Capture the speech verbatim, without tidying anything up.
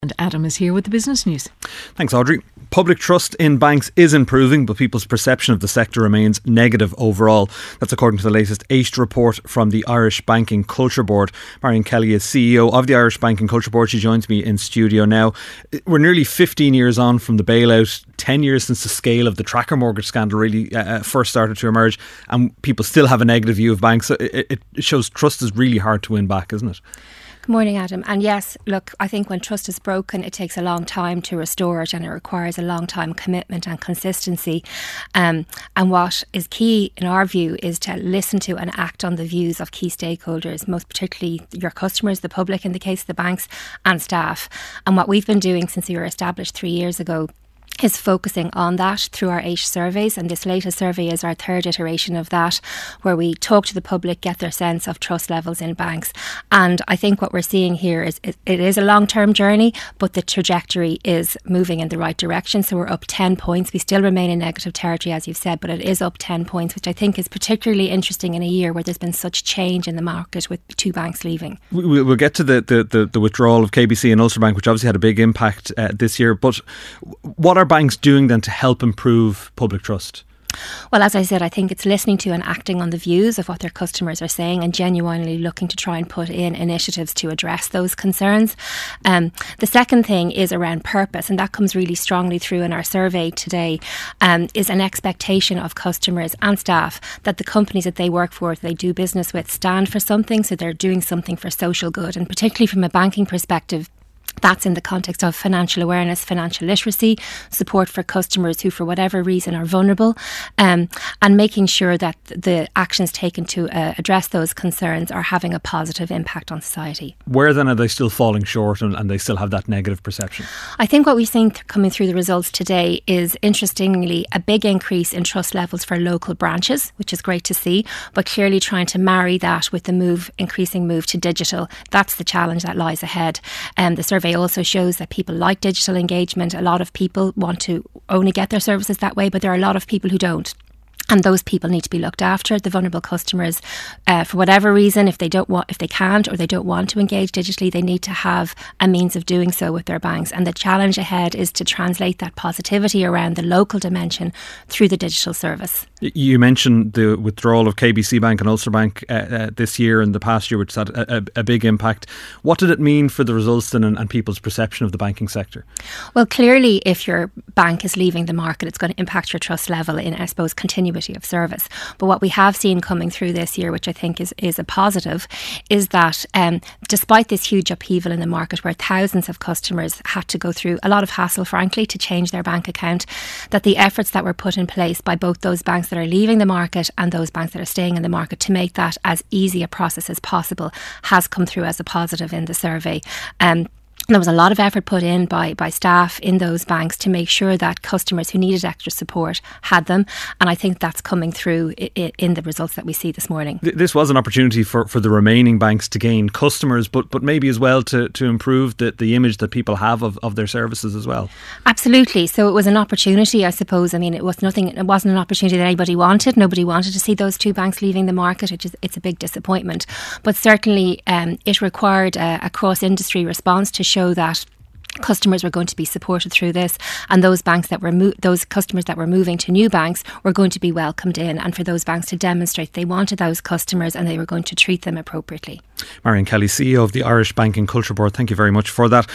And Adam is here with the business news. Thanks, Audrey. Public trust in banks is improving, but people's perception of the sector remains negative overall. That's according to the latest A I S T report from the Irish Banking Culture Board. Marion Kelly is C E O of the Irish Banking Culture Board. She joins me in studio now. We're nearly fifteen years on from the bailout, ten years since the scale of the tracker mortgage scandal really uh, first started to emerge, and people still have a negative view of banks. It, it shows trust is really hard to win back, isn't it? Good morning, Adam. And yes, look, I think when trust is broken, it takes a long time to restore it, and it requires a long time commitment and consistency. Um, and what is key in our view is to listen to and act on the views of key stakeholders, most particularly your customers, the public in the case of the banks, and staff. And what we've been doing since we were established three years ago is focusing on that through our A I S T surveys, and this latest survey is our third iteration of that, where we talk to the public, get their sense of trust levels in banks. And I think what we're seeing here is it, it is a long-term journey, but the trajectory is moving in the right direction. So we're up ten points. We still remain in negative territory, as you've said, but it is up ten points, which I think is particularly interesting in a year where there's been such change in the market with two banks leaving. We'll get to the, the, the, the withdrawal of K B C and Ulster Bank, which obviously had a big impact uh, this year. But what are banks doing then to help improve public trust? Well, as I said, I think it's listening to and acting on the views of what their customers are saying, and genuinely looking to try and put in initiatives to address those concerns. Um, the second thing is around purpose, and that comes really strongly through in our survey today, um, is an expectation of customers and staff that the companies that they work for, that they do business with, stand for something, so they're doing something for social good. And particularly from a banking perspective, that's in the context of financial awareness, financial literacy, support for customers who for whatever reason are vulnerable, um, and making sure that the actions taken to uh, address those concerns are having a positive impact on society. Where then are they still falling short and, and they still have that negative perception? I think what we've seen th- coming through the results today is, interestingly, a big increase in trust levels for local branches, which is great to see, but clearly trying to marry that with the move, increasing move to digital. That's the challenge that lies ahead. Um, the survey also shows that people like digital engagement. A lot of people want to only get their services that way, but there are a lot of people who don't. And those people need to be looked after. The vulnerable customers, uh, for whatever reason, if they don't want, if they can't or they don't want to engage digitally, they need to have a means of doing so with their banks. And the challenge ahead is to translate that positivity around the local dimension through the digital service. You mentioned the withdrawal of K B C Bank and Ulster Bank uh, uh, this year and the past year, which had a, a, a big impact. What did it mean for the results then and, and people's perception of the banking sector? Well, clearly, if your bank is leaving the market, it's going to impact your trust level in, I suppose, continuity of service. But what we have seen coming through this year, which I think is, is a positive, is that um, despite this huge upheaval in the market where thousands of customers had to go through a lot of hassle, frankly, to change their bank account, that the efforts that were put in place by both those banks that are leaving the market and those banks that are staying in the market to make that as easy a process as possible has come through as a positive in the survey. Um, There was a lot of effort put in by, by staff in those banks to make sure that customers who needed extra support had them. And I think that's coming through in, in the results that we see this morning. This was an opportunity for, for the remaining banks to gain customers, but but maybe as well to, to improve the, the image that people have of, of their services as well. Absolutely. So it was an opportunity, I suppose. I mean, it was nothing. It wasn't an opportunity that anybody wanted. Nobody wanted to see those two banks leaving the market. It is, it's a big disappointment. But certainly um, it required a, a cross-industry response to show that customers were going to be supported through this, and those banks that were mo- those customers that were moving to new banks were going to be welcomed in, and for those banks to demonstrate they wanted those customers and they were going to treat them appropriately. Marion Kelly, C E O of the Irish Banking Culture Board, thank you very much for that.